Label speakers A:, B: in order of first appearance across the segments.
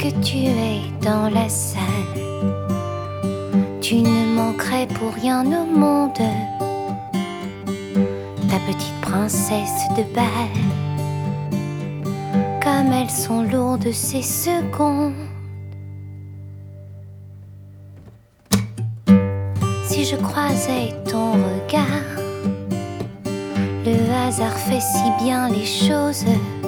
A: que tu es dans la salle. Tu ne manquerais pour rien au monde, ta petite princesse de bal. Comme elles sont lourdes ces secondes. Si je croisais ton regard, le hasard fait si bien les choses,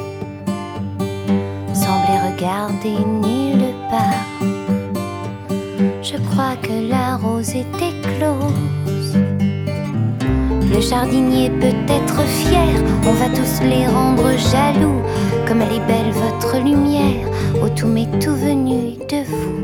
A: semblait regarder nulle part. Je crois que la rose était close. Le jardinier peut être fier, on va tous les rendre jaloux. Comme elle est belle votre lumière, ô tout m'est tout venu de vous.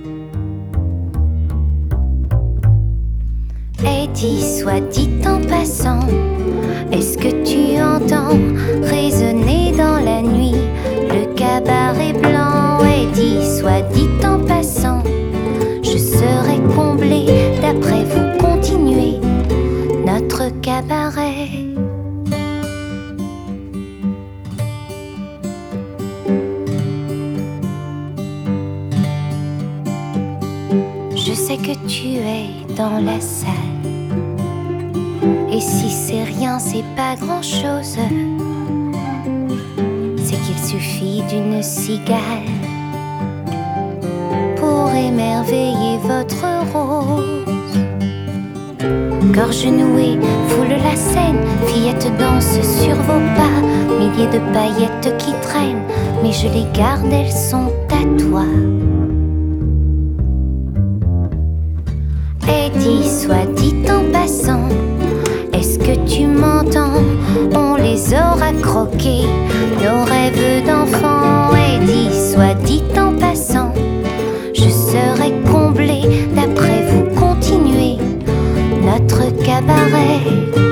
A: Et dis, soit dit en passant, est-ce que tu entends résonner dans la nuit le cabaret blanc? Et dis, soit dit en passant, je serai comblée d'après vous continuer notre cabaret. Je sais que tu es dans la salle, et si c'est rien, c'est pas grand-chose. C'est qu'il suffit d'une cigale pour émerveiller votre rose. Gorge nouée, foule la scène, fillettes dansent sur vos pas, milliers de paillettes qui traînent, mais je les garde, elles sont à toi. Et dis, soit dit en passant, est-ce que tu m'entends? On les aura croqués, nos rêves d'enfants. Et dis, soit dit en passant, je serai comblée d'après vous continuer notre cabaret.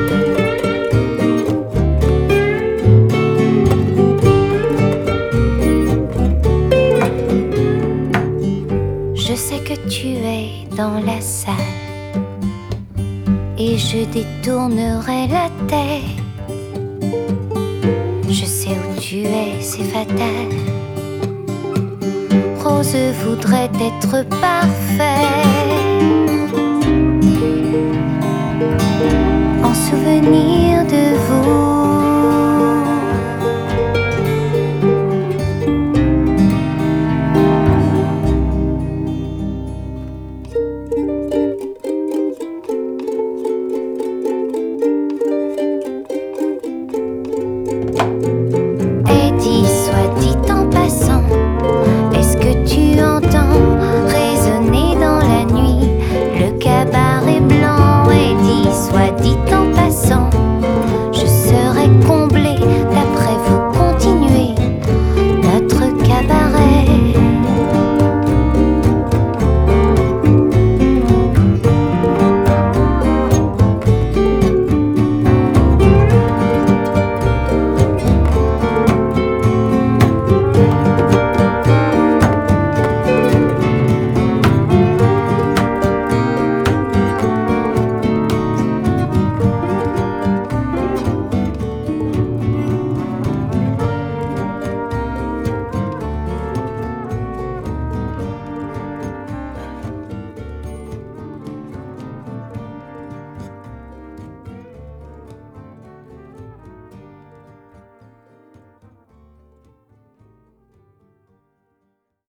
A: Je sais que tu es dans la salle, et je détournerai la tête. Je sais où tu es, c'est fatal. Rose voudrait être parfaite.